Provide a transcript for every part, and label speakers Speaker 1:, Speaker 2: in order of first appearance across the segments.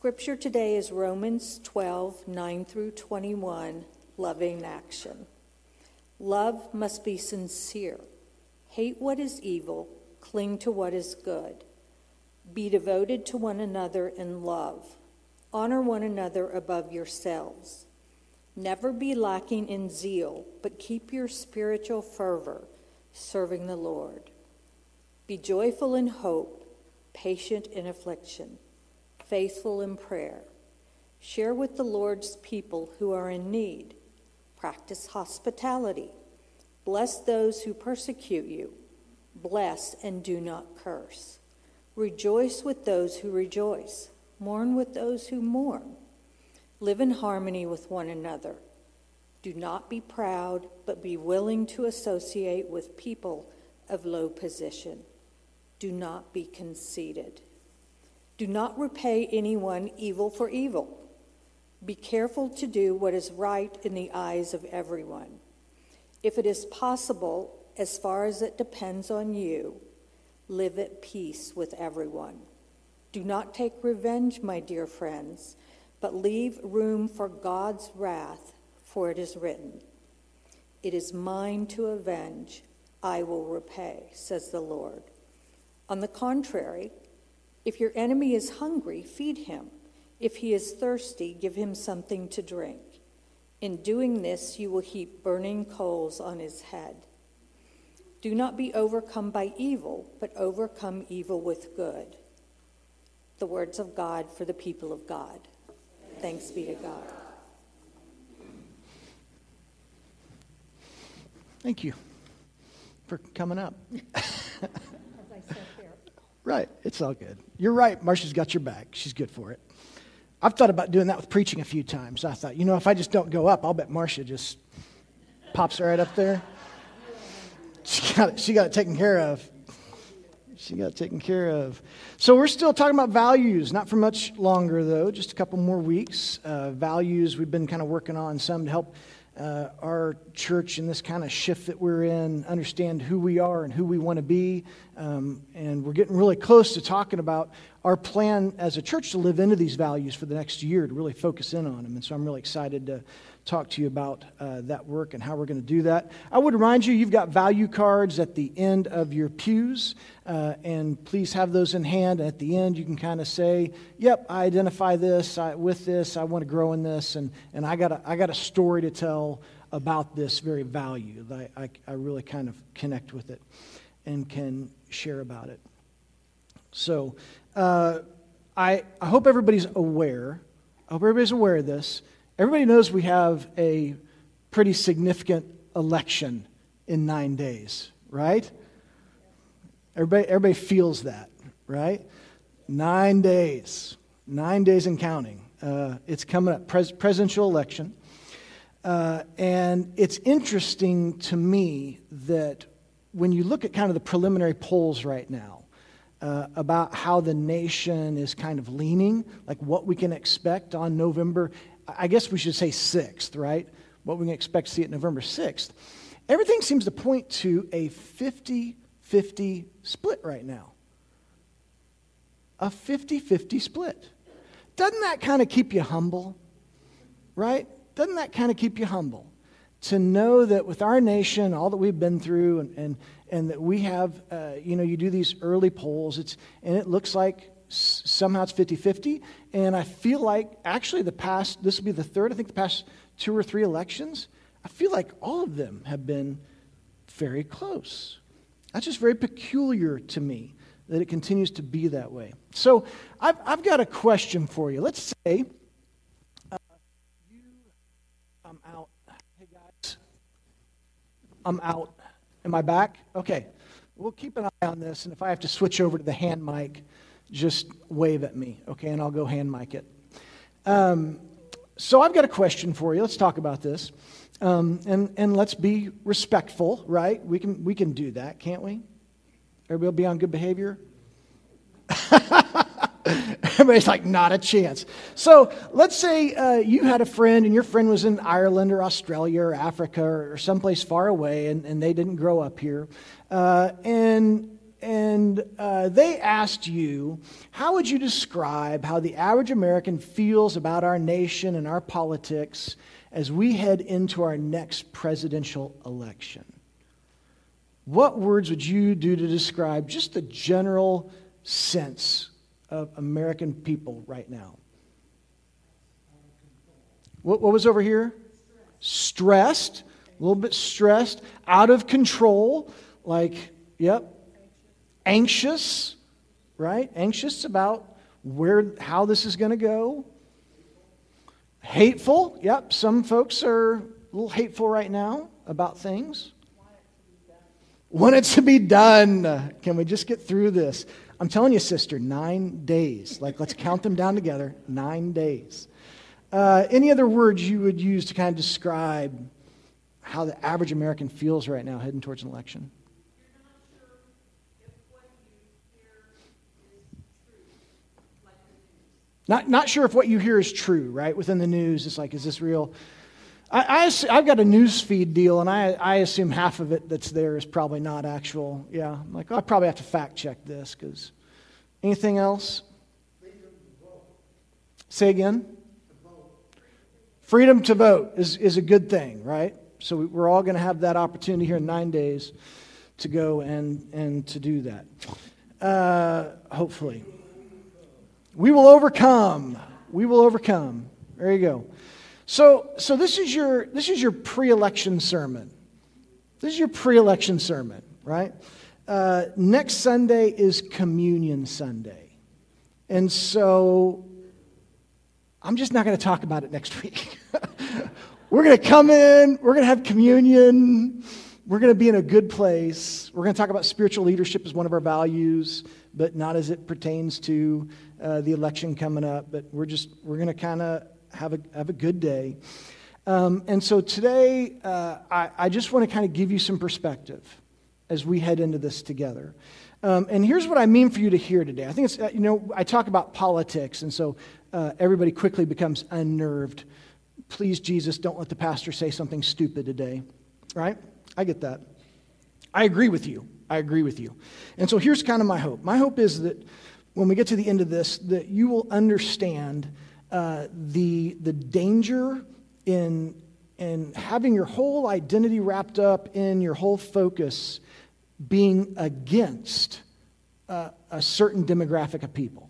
Speaker 1: Scripture today is Romans 12, 9 through 21, loving action. Love must be sincere. Hate what is evil, cling to what is good. Be devoted to one another in love. Honor one another above yourselves. Never be lacking in zeal, but keep your spiritual fervor, serving the Lord. Be joyful in hope, patient in affliction, faithful in prayer. Share with the Lord's people who are in need. Practice hospitality. Bless those who persecute you. Bless and do not curse. Rejoice with those who rejoice. Mourn with those who mourn. Live in harmony with one another. Do not be proud, but be willing to associate with people of low position. Do not be conceited. Do not repay anyone evil for evil. Be careful to do what is right in the eyes of everyone. If it is possible, as far as it depends on you, live at peace with everyone. Do not take revenge, my dear friends, but leave room for God's wrath, for it is written, "It is mine to avenge, I will repay," says the Lord. On the contrary, if your enemy is hungry, feed him. If he is thirsty, give him something to drink. In doing this, you will heap burning coals on his head. Do not be overcome by evil, but overcome evil with good. The words of God for the people of God. Thanks be to God.
Speaker 2: Thank you for coming up.
Speaker 1: As I said there.
Speaker 2: Right, it's all good. You're right, Marcia's got your back. She's good for it. I've thought about doing that with preaching a few times. I thought, if I just don't go up, I'll bet Marcia just pops right up there. She got it taken care of. So we're still talking about values, not for much longer, though, just a couple more weeks. Values we've been kind of working on some to help our church in this kind of shift that we're in, understand who we are and who we want to be. And we're getting really close to talking about our plan as a church to live into these values for the next year, to really focus in on them. And so I'm really excited to talk to you about that work and how we're going to do that. I would remind you, you've got value cards at the end of your pews, and please have those in hand. And at the end, you can kind of say, yep, I identify this, with this, I want to grow in this, and I got a story to tell about this very value. I really kind of connect with it and can share about it. So I hope everybody's aware. I hope everybody's aware of this. Everybody knows we have a pretty significant election in 9 days, right? Everybody feels that, right? 9 days. 9 days and counting. It's coming up, presidential election. And it's interesting to me that when you look at kind of the preliminary polls right now, about how the nation is kind of leaning, like what we can expect on November, I guess we should say 6th, right? What we can expect to see at November 6th. Everything seems to point to a 50-50 split right now. A 50-50 split. Doesn't that kind of keep you humble? Right? Doesn't that kind of keep you humble? To know that with our nation, all that we've been through, and that we have, you do these early polls, and it looks like somehow it's 50-50, and I feel like actually this will be the third, I think the past 2 or 3 elections, I feel like all of them have been very close. That's just very peculiar to me that it continues to be that way. So I've got a question for you. Let's say I'm out. Hey guys, I'm out. Am I back? Okay. We'll keep an eye on this, and if I have to switch over to the hand mic, just wave at me, okay, and I'll go hand mic it. So I've got a question for you. Let's talk about this, and let's be respectful, right? We can do that, can't we? Everybody will be on good behavior. Everybody's like, not a chance. So let's say you had a friend, and your friend was in Ireland or Australia or Africa or someplace far away, and they didn't grow up here, and they asked you, how would you describe how the average American feels about our nation and our politics as we head into our next presidential election? What words would you do to describe just the general sense of American people right now? What was over here? Stressed. A little bit stressed. Out of control. Like, yep. Anxious, right? Anxious about how this is going to go. Hateful. Yep, some folks are a little hateful right now about things. Want it to be done. Can we just get through this? I'm telling you, sister, 9 days. Like, let's count them down together. 9 days. Any other words you would use to kind of describe how the average American feels right now heading towards an election? Not sure if what you hear is true, right? Within the news, it's like, is this real? I've got a news feed deal, and I assume half of it that's there is probably not actual. Yeah, I'm like, I probably have to fact check this, because anything else? Freedom to vote. Say again? To vote. Freedom to vote is a good thing, right? So we're all going to have that opportunity here in 9 days to go and to do that. Hopefully. We will overcome. We will overcome. There you go. So this is your pre-election sermon. This is your pre-election sermon, right? Next Sunday is Communion Sunday. And so I'm just not going to talk about it next week. We're going to come in, we're going to have communion, we're going to be in a good place. We're going to talk about spiritual leadership as one of our values, but not as it pertains to the election coming up. But we're going to kind of have a good day. And so today, I just want to kind of give you some perspective as we head into this together. And here's what I mean for you to hear today. I think it's, I talk about politics, and so everybody quickly becomes unnerved. Please, Jesus, don't let the pastor say something stupid today, right? I get that. I agree with you. And so here's kind of my hope. My hope is that when we get to the end of this, that you will understand the danger in having your whole identity wrapped up in your whole focus being against a certain demographic of people.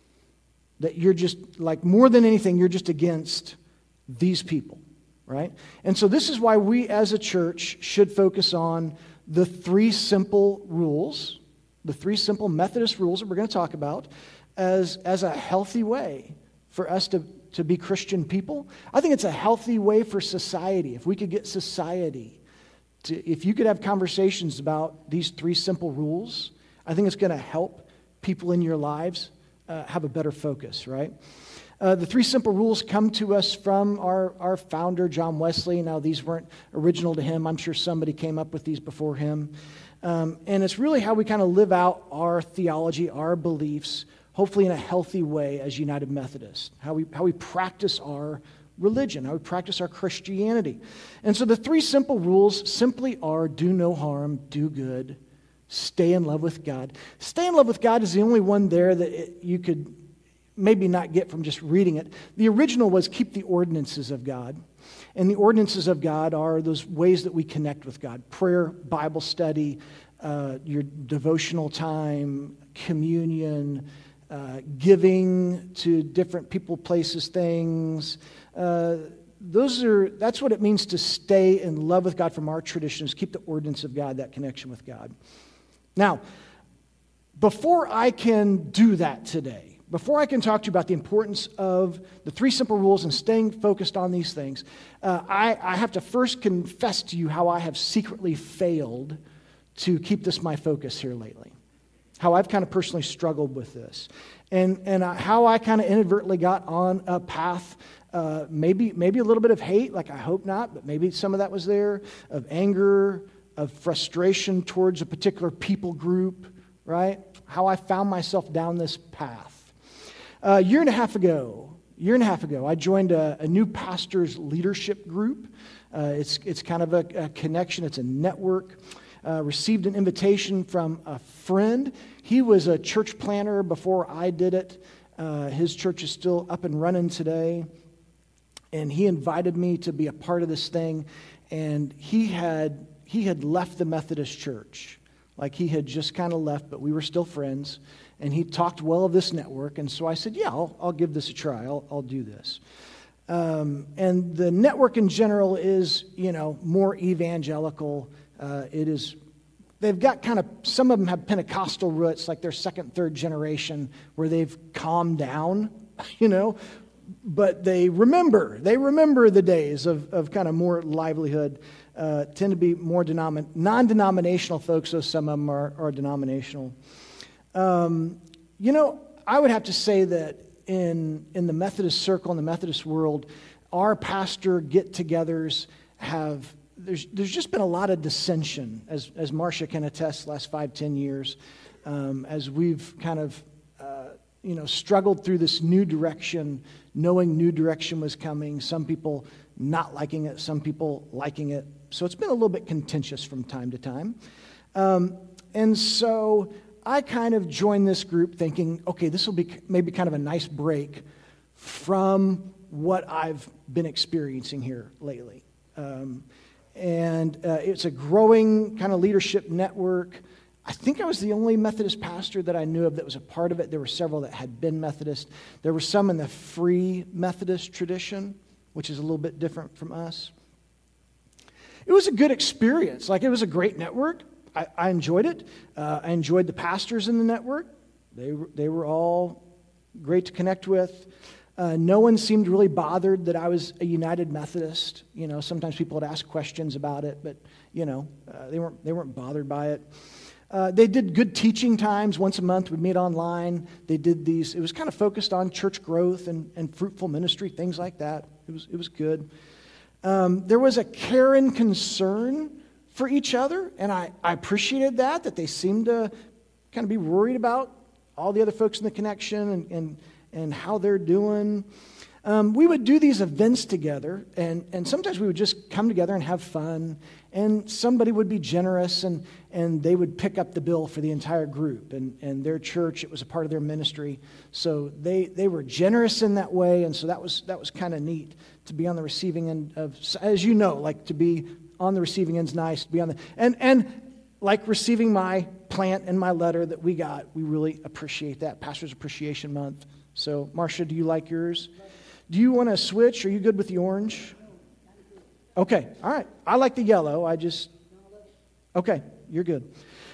Speaker 2: That you're just, like, more than anything, you're just against these people, right? And so this is why we as a church should focus on the 3 simple rules, the 3 simple Methodist rules that we're going to talk about as a healthy way for us to be Christian people. I think it's a healthy way for society. If we could get society if you could have conversations about these 3 simple rules, I think it's going to help people in your lives have a better focus, right? The 3 simple rules come to us from our founder, John Wesley. Now, these weren't original to him. I'm sure somebody came up with these before him. And it's really how we kind of live out our theology, our beliefs, hopefully in a healthy way as United Methodists. How we practice our religion, how we practice our Christianity. And so the 3 simple rules simply are: do no harm, do good, stay in love with God. Stay in love with God is the only one there that you could maybe not get from just reading it. The original was keep the ordinances of God. And the ordinances of God are those ways that we connect with God. Prayer, Bible study, your devotional time, communion, giving to different people, places, things. That's what it means to stay in love with God from our traditions. Keep the ordinance of God, that connection with God. Now, before I can do that today, before I can talk to you about the importance of the 3 simple rules and staying focused on these things, I have to first confess to you how I have secretly failed to keep this my focus here lately. How I've kind of personally struggled with this. And how I kind of inadvertently got on a path, maybe a little bit of hate, like I hope not, but maybe some of that was there, of anger, of frustration towards a particular people group, right? How I found myself down this path. A year and a half ago, I joined a new pastor's leadership group. It's kind of a connection. It's a network. received an invitation from a friend. He was a church planner before I did it. His church is still up and running today. And he invited me to be a part of this thing. And he had left the Methodist church. Like he had just kind of left, but we were still friends. And he talked well of this network. And so I said, yeah, I'll give this a try. I'll do this. And the network in general is, more evangelical. They've got kind of, some of them have Pentecostal roots, like they're second, third generation, where they've calmed down, but they remember the days of kind of more livelihood, tend to be more non-denominational folks, though some of them are denominational. I would have to say that in the Methodist circle, in the Methodist world, our pastor get-togethers there's just been a lot of dissension, as Marcia can attest the last 5-10 years, as we've kind of, struggled through this new direction, knowing new direction was coming, some people not liking it, some people liking it. So it's been a little bit contentious from time to time. And so I kind of joined this group thinking, okay, this will be maybe kind of a nice break from what I've been experiencing here lately. And it's a growing kind of leadership network. I think I was the only Methodist pastor that I knew of that was a part of it. There were several that had been Methodist. There were some in the Free Methodist tradition, which is a little bit different from us. It was a good experience. Like, it was a great network. I enjoyed it. I enjoyed the pastors in the network. They were all great to connect with. No one seemed really bothered that I was a United Methodist. Sometimes people would ask questions about it, but they weren't bothered by it. They did good teaching times once a month. We'd meet online. They did these. It was kind of focused on church growth and fruitful ministry, things like that. It was good. There was a care and concern for each other, and I appreciated that they seemed to kind of be worried about all the other folks in the connection and how they're doing. We would do these events together, and sometimes we would just come together and have fun, and somebody would be generous, and they would pick up the bill for the entire group, and their church, it was a part of their ministry, so they were generous in that way, and so that was kind of neat to be on the receiving end of, as you know, like to be on the receiving end's nice, to be on the, and like receiving my plant and my letter that we got, we really appreciate that, Pastor's Appreciation Month. So, Marcia, do you like yours? Do you want to switch? Are you good with the orange? Okay, all right. I like the yellow. Okay, you're good.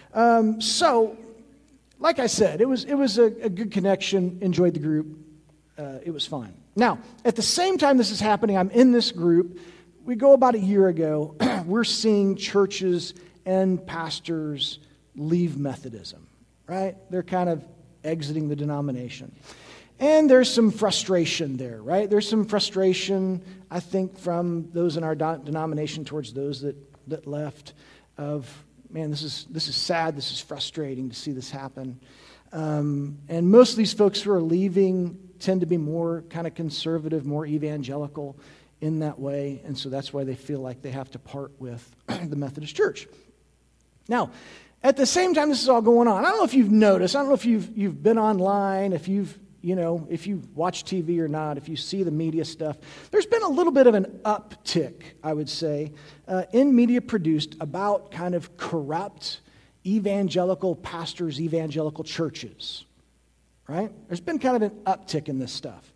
Speaker 2: So, like I said, it was a good connection. Enjoyed the group. It was fine. Now, at the same time this is happening, I'm in this group. We go about a year ago. We're seeing churches and pastors leave Methodism, right? They're kind of exiting the denomination. And there's some frustration there, right? There's some frustration, I think, from those in our denomination towards those that left of, man, this is sad, this is frustrating to see this happen. And most of these folks who are leaving tend to be more kind of conservative, more evangelical in that way, and so that's why they feel like they have to part with the Methodist Church. Now, at the same time this is all going on, I don't know if you've noticed, I don't know if you've been online, if you watch TV or not, if you see the media stuff, there's been a little bit of an uptick, I would say, in media produced about kind of corrupt evangelical pastors, evangelical churches, right? There's been kind of an uptick in this stuff.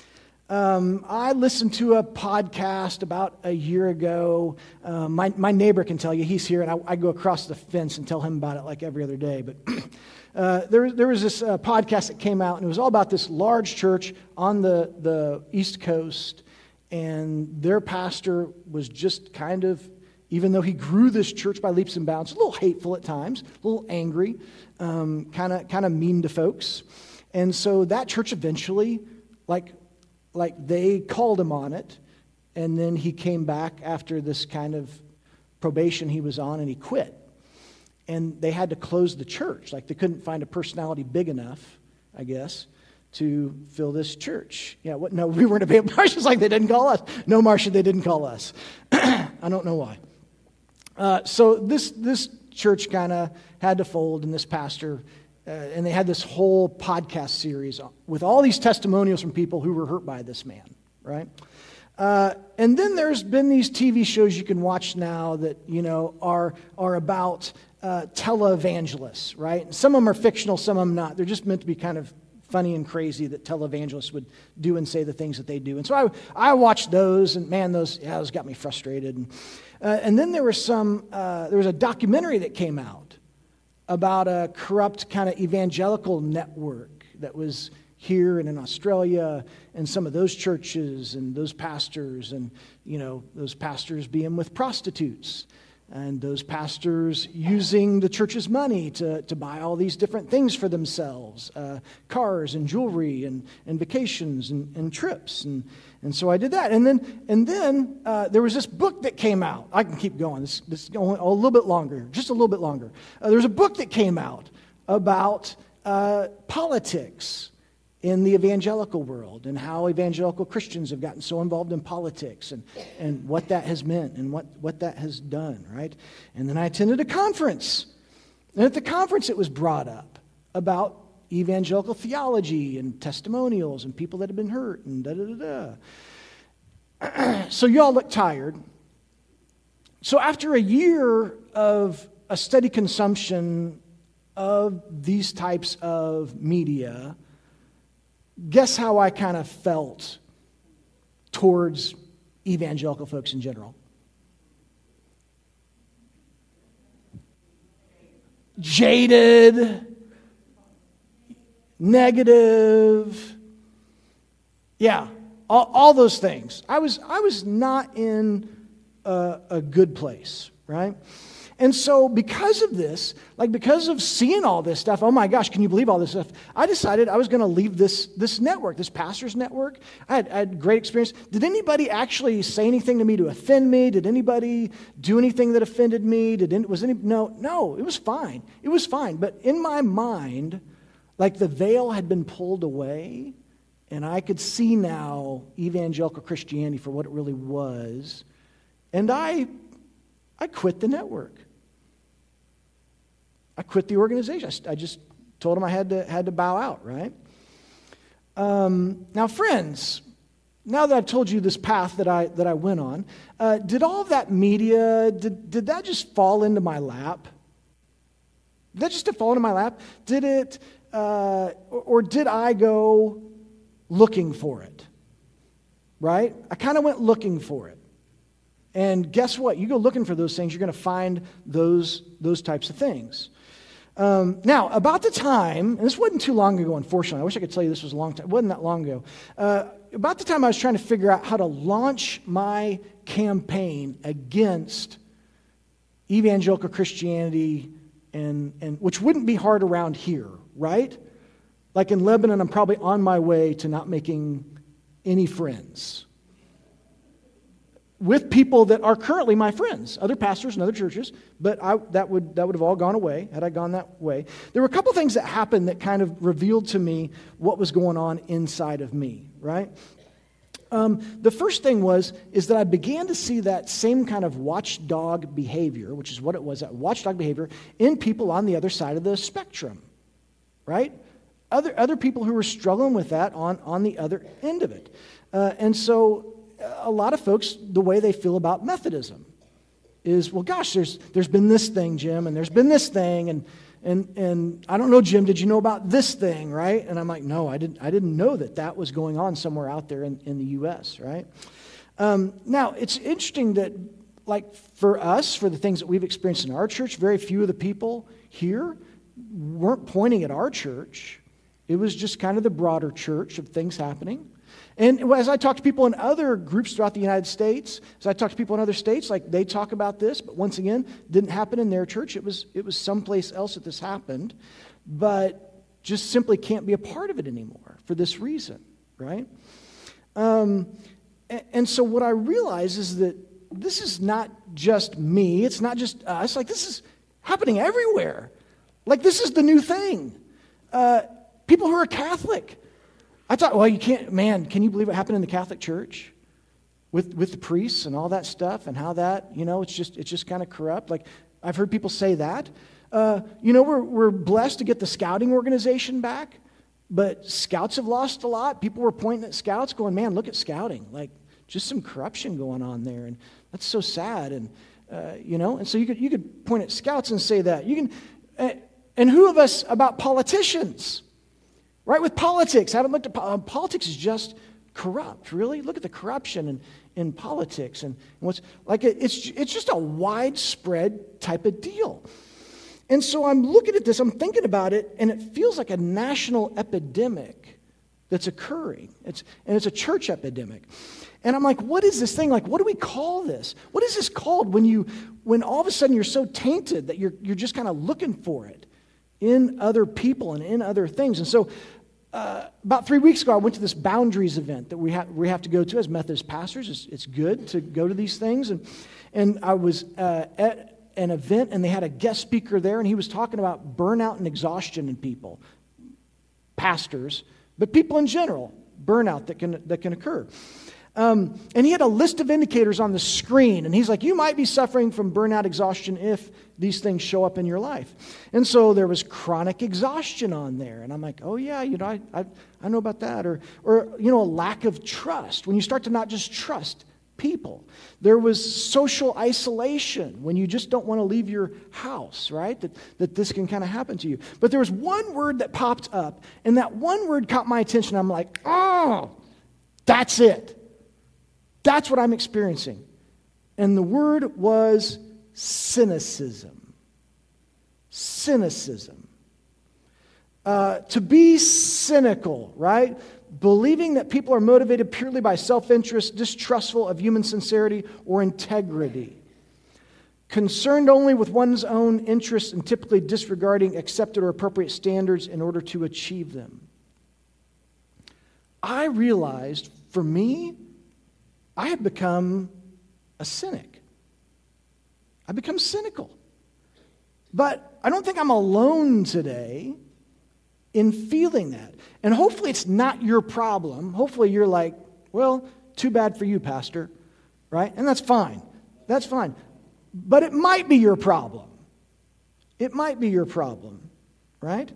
Speaker 2: I listened to a podcast about a year ago. My neighbor can tell you, he's here, and I go across the fence and tell him about it like every other day, but there was this podcast that came out, and it was all about this large church on the East Coast, and their pastor was just kind of, even though he grew this church by leaps and bounds, a little hateful at times, a little angry, kind of mean to folks. And so that church eventually, like they called him on it, and then he came back after this kind of probation he was on, and he quit. And they had to close the church. Like, they couldn't find a personality big enough, I guess, to fill this church. Yeah, what? No, we weren't available. Marcia's like, they didn't call us. No, Marcia, they didn't call us. I don't know why. So this church kind of had to fold, and this pastor, and they had this whole podcast series with all these testimonials from people who were hurt by this man, right? And then there's been these TV shows you can watch now that, are about televangelists, right? And some of them are fictional, some of them not. They're just meant to be kind of funny and crazy that televangelists would do and say the things that they do. And so I watched those, and man, those got me frustrated. And then there was a documentary that came out about a corrupt kind of evangelical network that was here and in Australia, and some of those churches and those pastors, and those pastors being with prostitutes, and those pastors using the church's money to buy all these different things for themselves, cars and jewelry and vacations and trips. And so I did that. And then there was this book that came out. I can keep going. This is going a little bit longer, just a little bit longer. There's a book that came out about politics in the evangelical world, and how evangelical Christians have gotten so involved in politics, and what that has meant and what that has done, right? And then I attended a conference. And at the conference it was brought up about evangelical theology and testimonials and people that have been hurt and da-da-da-da. So you all look tired. So after a year of a steady consumption of these types of media, guess how I kind of felt towards evangelical folks in general? Jaded, negative, yeah, all those things. I was not in a good place, right? And so because of this, because of seeing all this stuff, oh my gosh, can you believe all this stuff? I decided I was going to leave this network, this pastor's network. I had great experience. Did anybody actually say anything to me to offend me? Did anybody do anything that offended me? No, it was fine. It was fine. But in my mind, the veil had been pulled away, and I could see now evangelical Christianity for what it really was. And I quit the network. I quit the organization. I just told them I had to bow out, right? Now, friends, now that I've told you this path that I went on, did all of that media, did that just fall into my lap? Did that just fall into my lap? Did it, or did I go looking for it? Right? I kind of went looking for it. And guess what? You go looking for those things, you're going to find those types of things. Now, about the time, and this wasn't too long ago, unfortunately. I wish I could tell you this was a long time. It wasn't that long ago. About the time I was trying to figure out how to launch my campaign against evangelical Christianity, and which wouldn't be hard around here, right? Like in Lebanon, I'm probably on my way to not making any friends with people that are currently my friends, other pastors and other churches, but that would have all gone away had I gone that way. There were a couple things that happened that kind of revealed to me what was going on inside of me, right? The first thing is that I began to see that same kind of watchdog behavior, which is what it was, that watchdog behavior, in people on the other side of the spectrum, right? Other people who were struggling with that on the other end of it. And so a lot of folks, the way they feel about Methodism is, well, gosh, there's been this thing, Jim, and there's been this thing, and I don't know, Jim, did you know about this thing, right? And I'm like, no, I didn't know that was going on somewhere out there in the U.S., right? Now, it's interesting that, for us, for the things that we've experienced in our church, very few of the people here weren't pointing at our church. It was just kind of the broader church of things happening. And as I talk to people in other groups throughout the United States, as I talk to people in other states, they talk about this, but once again, didn't happen in their church. It was someplace else that this happened, but just simply can't be a part of it anymore for this reason, right? And so what I realize is that this is not just me. It's not just us. This is happening everywhere. This is the new thing. People who are Catholic. I thought, well, you can't, man, can you believe what happened in the Catholic Church with the priests and all that stuff, and how that, it's just kind of corrupt. I've heard people say that. We're blessed to get the scouting organization back, but scouts have lost a lot. People were pointing at scouts going, man, look at scouting. Like, just some corruption going on there, and that's so sad. And, and so you could point at scouts and say that. And who of us about politicians? Right, with politics. I haven't looked at politics is just corrupt, really. Look at the corruption in politics and what's like it's just a widespread type of deal. And so I'm looking at this, I'm thinking about it, and it feels like a national epidemic that's occurring. It's a church epidemic. And I'm like, what is this thing? Like, what do we call this? What is this called when all of a sudden you're so tainted that you're just kind of looking for it in other people and in other things? And so about 3 weeks ago, I went to this Boundaries event that we have to go to as Methodist pastors. It's good to go to these things. And I was at an event, and they had a guest speaker there, and he was talking about burnout and exhaustion in people, pastors, but people in general, burnout that can occur. And he had a list of indicators on the screen, and he's like, you might be suffering from burnout, exhaustion if these things show up in your life. And so there was chronic exhaustion on there, and I'm like, oh yeah, I know about that. Or a lack of trust, when you start to not just trust people. There was social isolation, when you just don't want to leave your house, right? That this can kind of happen to you. But there was one word that popped up, and that one word caught my attention. I'm like, oh, that's it. That's what I'm experiencing. And the word was cynicism. Cynicism. To be cynical, right? Believing that people are motivated purely by self-interest, distrustful of human sincerity or integrity. Concerned only with one's own interests and typically disregarding accepted or appropriate standards in order to achieve them. I realized, for me, I have become a cynic. I've become cynical. But I don't think I'm alone today in feeling that. And hopefully it's not your problem. Hopefully you're like, well, too bad for you, Pastor, right? And that's fine. That's fine. But it might be your problem. It might be your problem, right?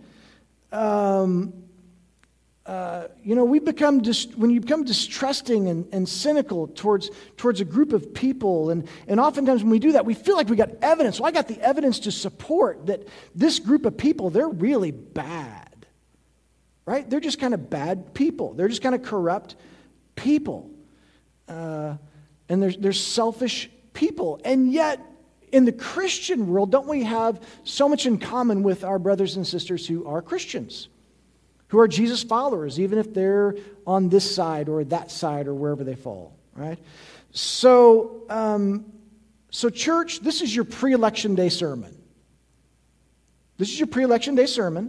Speaker 2: We become when you become distrusting and cynical towards a group of people, and oftentimes when we do that, we feel like we got evidence. Well, I got the evidence to support that this group of people, they're really bad, right? They're just kind of bad people. They're just kind of corrupt people, and they're selfish people. And yet, in the Christian world, don't we have so much in common with our brothers and sisters who are Christians? Who are Jesus followers, even if they're on this side or that side or wherever they fall, right? So, church, this is your pre-election day sermon. This is your pre-election day sermon.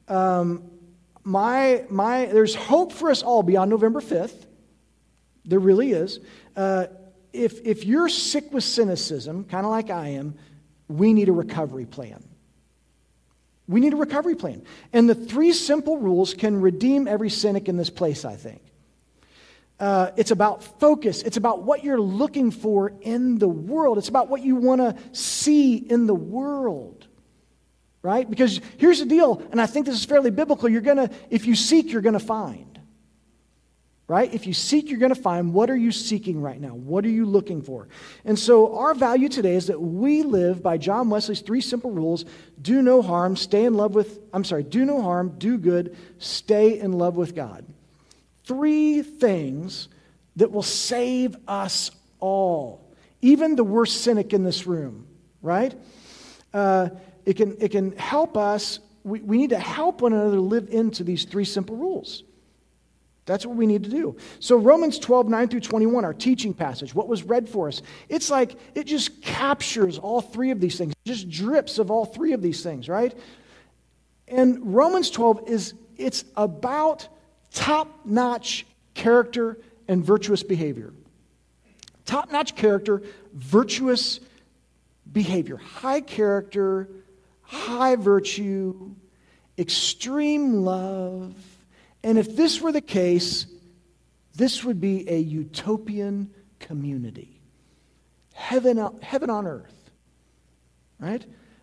Speaker 2: There's hope for us all beyond November 5th. There really is. If you're sick with cynicism, kind of like I am, we need a recovery plan. We need a recovery plan. And the 3 simple rules can redeem every cynic in this place, I think. It's about focus. It's about what you're looking for in the world. It's about what you want to see in the world. Right? Because here's the deal, and I think this is fairly biblical. If you seek, you're going to find. Right? If you seek, you're going to find. What are you seeking right now? What are you looking for? And so our value today is that we live by John Wesley's 3 simple rules. Do no harm, do no harm, do good, stay in love with God. 3 things that will save us all. Even the worst cynic in this room, right? It can help us. We need to help one another live into these 3 simple rules. That's what we need to do. So Romans 12, 9 through 21, our teaching passage, what was read for us, it's like it just captures all 3 of these things. It just drips of all 3 of these things, right? And Romans 12 it's about top-notch character and virtuous behavior. Top-notch character, virtuous behavior. High character, high virtue, extreme love. And if this were the case, this would be a utopian community. Heaven on earth. right?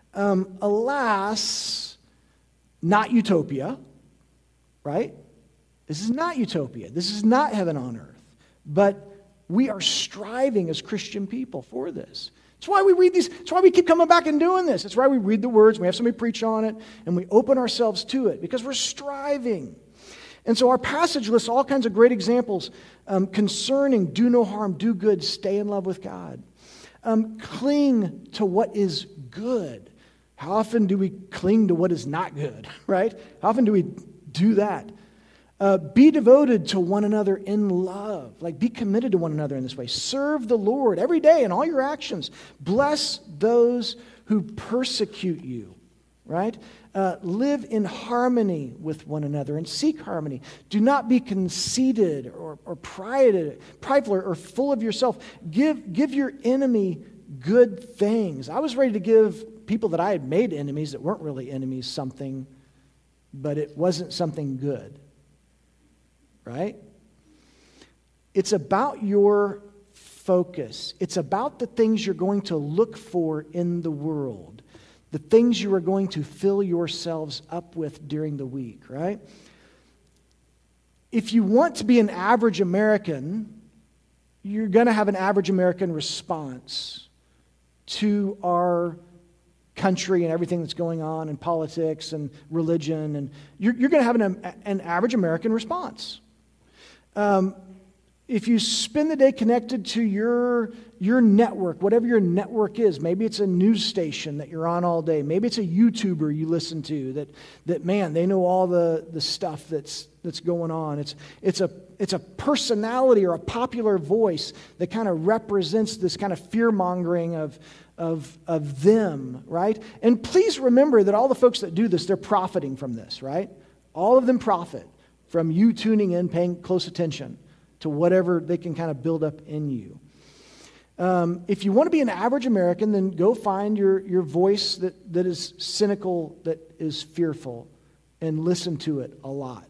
Speaker 2: Alas, not utopia, right? This is not utopia. This is not heaven on earth. But we are striving as Christian people for this. It's why we read these. It's why we keep coming back and doing this. It's why we read the words, and we have somebody preach on it, and we open ourselves to it, because we're striving. And so our passage lists all kinds of great examples concerning do no harm, do good, stay in love with God. Cling to what is good. How often do we cling to what is not good, right? How often do we do that? Be devoted to one another in love. Like, be committed to one another in this way. Serve the Lord every day in all your actions. Bless those who persecute you, right? Live in harmony with one another and seek harmony. Do not be conceited or prideful or full of yourself. Give your enemy good things. I was ready to give people that I had made enemies that weren't really enemies something, but it wasn't something good. Right? It's about your focus. It's about the things you're going to look for in the world, the things you are going to fill yourselves up with during the week, right? If you want to be an average American, you're going to have an average American response to our country and everything that's going on in politics and religion, and you're going to have an average American response. If you spend the day connected to your network, whatever your network is, maybe it's a news station that you're on all day, maybe it's a YouTuber you listen to that man, they know all the stuff that's going on. It's a personality or a popular voice that kind of represents this kind of fear-mongering of them, right? And please remember that all the folks that do this, they're profiting from this, right? All of them profit from you tuning in, paying close attention to whatever they can kind of build up in you. If you want to be an average American, then go find your voice that is cynical, that is fearful, and listen to it a lot.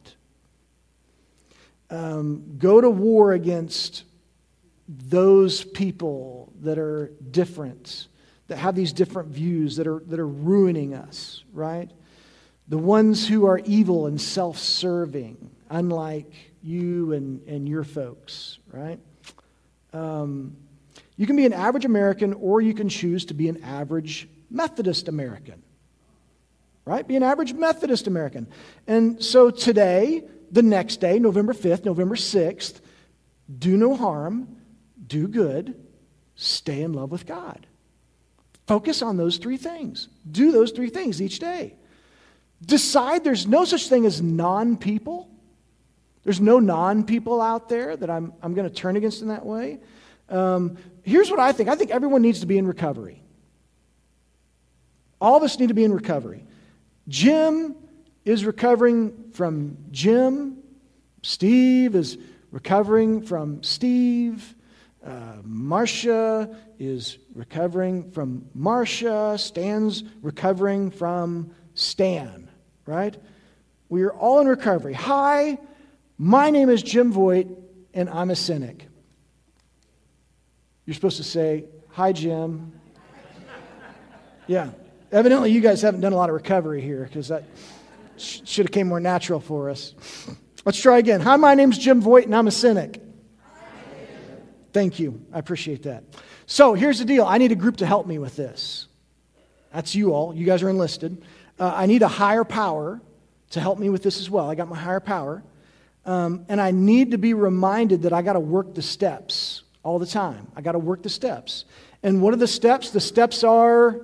Speaker 2: Go to war against those people that are different, that have these different views, that are ruining us, right? The ones who are evil and self-serving, unlike you and your folks, right? You can be an average American, or you can choose to be an average Methodist American, right? Be an average Methodist American. And so today, the next day, November 5th, November 6th, do no harm, do good, stay in love with God. Focus on those three things. Do those three things each day. Decide there's no such thing as non-people. There's no non-people out there that I'm going to turn against in that way. Here's what I think. I think everyone needs to be in recovery. All of us need to be in recovery. Jim is recovering from Jim. Steve is recovering from Steve. Marcia is recovering from Marcia. Stan's recovering from Stan, right? We are all in recovery. Hi, my name is Jim Voigt, and I'm a cynic. You're supposed to say, hi, Jim. Yeah. Evidently, you guys haven't done a lot of recovery here, because that should have came more natural for us. Let's try again. Hi, my name's Jim Voigt, and I'm a cynic. Thank you. I appreciate that. So here's the deal. I need a group to help me with this. That's you all. You guys are enlisted. I need a higher power to help me with this as well. I got my higher power. And I need to be reminded that I got to work the steps all the time. I got to work the steps. And what are the steps? The steps are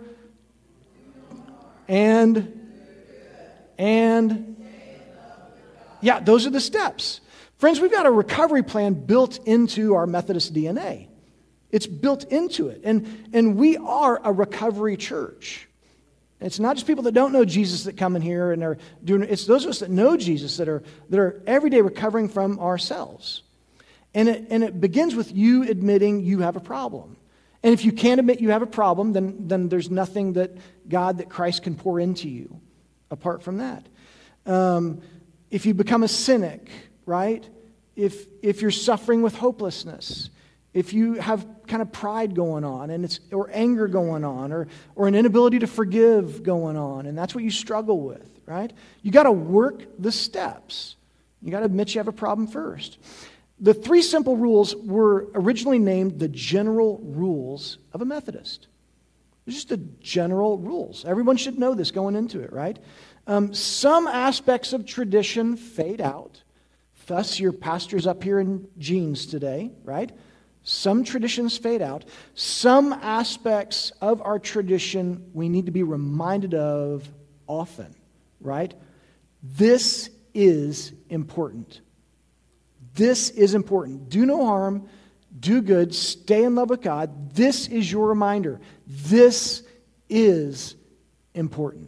Speaker 2: yeah, those are the steps. Friends, we've got a recovery plan built into our Methodist DNA. It's built into it. And we are a recovery church. It's not just people that don't know Jesus that come in here and are doing it. It's those of us that know Jesus that are every day recovering from ourselves. And it begins with you admitting you have a problem. And if you can't admit you have a problem, then there's nothing that Christ can pour into you apart from that. If you become a cynic, right? If you're suffering with hopelessness, if you have kind of pride going on, or anger going on, or an inability to forgive going on, and that's what you struggle with, right? You got to work the steps. You got to admit you have a problem first. The 3 simple rules were originally named the general rules of a Methodist. They're just the general rules. Everyone should know this going into it, right? Some aspects of tradition fade out. Thus, your pastor's up here in jeans today, right? Some traditions fade out. Some aspects of our tradition we need to be reminded of often, right? This is important. This is important. Do no harm, do good, stay in love with God. This is your reminder. This is important.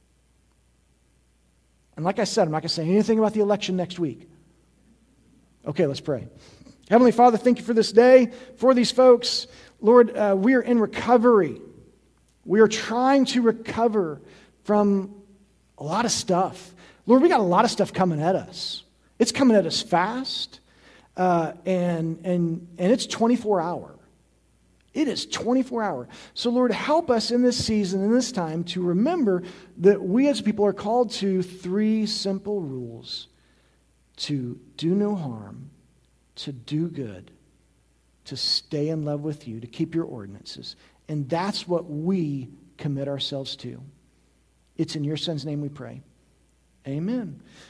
Speaker 2: And like I said, I'm not going to say anything about the election next week. Okay, let's pray. Heavenly Father, thank you for this day, for these folks. Lord, we are in recovery. We are trying to recover from a lot of stuff. Lord, we got a lot of stuff coming at us. It's coming at us fast, and it's 24-hour. It is 24-hour. So, Lord, help us in this season, in this time, to remember that we as people are called to 3 simple rules: to do no harm, to do good, to stay in love with you, to keep your ordinances. And that's what we commit ourselves to. It's in your Son's name we pray. Amen.